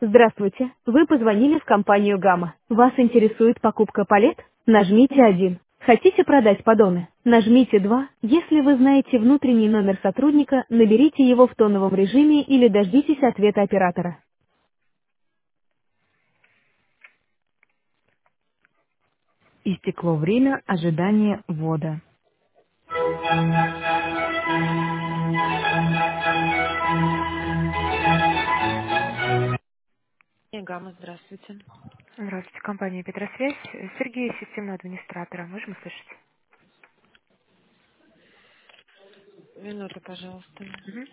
Здравствуйте, вы позвонили в компанию «Гамма». Вас интересует покупка палет? Нажмите 1. Хотите продать поддоны? Нажмите 2. Если вы знаете внутренний номер сотрудника, наберите его в тоновом режиме или дождитесь ответа оператора. Истекло время ожидания ввода. Гамма, здравствуйте. Здравствуйте, компания Петросвязь. Сергей, системный администратор. Можем услышать? Минуту, пожалуйста. Мгм.